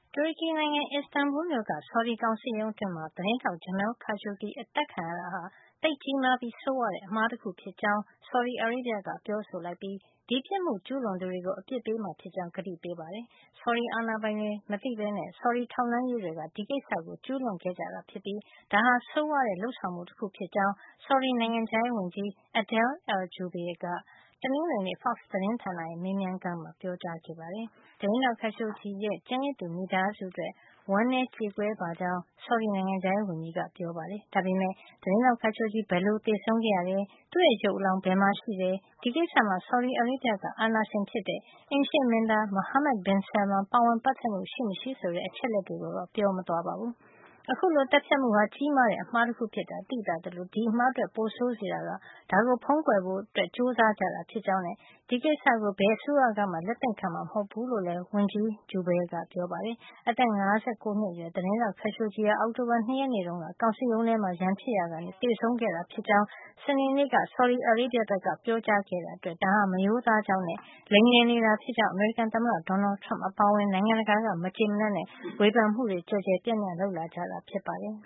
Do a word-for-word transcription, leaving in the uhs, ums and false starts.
တူရကီနိုင်ငံ Istanbul မြို့က ဆော်ဒီကောင်စစ်ရုံးအတွင်းမှာ သတင်းထောက် Jamal Khashoggi အသတ်ခံရတာဟာ သိပ်ကြီးမားပြီး ဆိုးဝါးတဲ့ အမှားတခုဖြစ်ကြောင်း ဆော်ဒီအာရေဗျက ပြောဆိုလိုက်ပြီး ဒီပြစ်မှုကျူးလွန်သူတွေကို အပြစ်ပေးမှာဖြစ်ကြောင်း ကတိပေးပါတယ်။ ဆော်ဒီအာဏာပိုင်တွေ မသိပဲနဲ့ ဆော်ဒီထောက်လှမ်းရေးတွေက ဒီကိစ္စကို ကျူးလွန်ခဲ့ကြတာဖြစ်ပြီး ဒါဟာ ဆိုးဝါးတဲ့ လုပ်ဆောင်မှုတခုဖြစ်ကြောင်း ဆော်ဒီနိုင်ငံခြားရေးဝန်ကြီး Adel al-Jubeir က တနင်္ဂနွေနေ့ Fox သတင်းဌာနရဲ့ မေးမြန်းခန်းမှာ ပြောကြားခဲ့ပါတယ်။ သတင်းထောက် Khashoggi ရဲ့ ကျန်ရစ်သူ မိသားစုအတွက် ဝမ်းနည်းကြေကွဲပါကြောင်း ဆော်ဒီနိုင်ငံခြားရေးဝန်ကြီးက ပြောပါတယ်။ ဒါပေမယ့် သတင်းထောက် Khashoggi ဘယ်လိုသေဆုံးခဲ့ရတယ်၊ သူ့ရဲ့ ရုပ်အလောင်း ဘယ်မှာရှိတယ်၊ ဒီကိစ္စမှာ ဆော်ဒီအာရေဗျက အာဏာရှင်ဖြစ်တဲ့ အိမ်ရှေ့မင်းသား Mohammed bin Salman ပါဝင်ပတ်သက်မှု ရှိမရှိဆိုတဲ့ အချက်အလက်တွေကိုတော့ ပြောမသွားပါဘူး။ အခုလို သတ်ဖြတ်မှုဟာ ကြီးမားတဲ့ အမှားတခုဖြစ်တာ သိသာသလို ဒီအမှားအတွက် ပိုဆိုးစေတာက ဒါကို ဖုံးကွယ်ဖို့ ကြိုးစားကြတာ ဖြစ်ကြောင်းနဲ့ ဒီကိစ္စကို ဘယ်အစိုးရကမှ လက်သင့်ခံမှာ မဟုတ်ဖူးလို့လည်း ဝန်ကြီး Jubeir ကပြောပါတယ်။ အသက် ၅၉ နှစ်အရွယ် သတင်းထောက် Khashoggi ဟာ အောက်တိုဘာလ ၂ ရက်နေ့တုန်းက ကောင်စစ်ရုံးထဲမှာ ရန်ဖြစ်ရာကနေ သေဆုံးခဲ့တာဖြစ်ကြောင်း စနေနေ့က ဆော်ဒီအာရေဗျဘက်က ပြောကြားခဲ့တာအတွက် ဒါဟာ မရိုးသားကြောင်းနဲ့ လိမ်လည်နေတာဖြစ်ကြောင်း အမေရိကန်သမ္မတ Donald Trump အပါအဝင် နိုင်ငံတကာက မကျေမနပ်နဲ့ ဝေဖန်မှုတွေ ကျယ်ကျယ်ပြန့်ပြန့် လုပ်လာကြတာ ဖြစ်ပါတယ်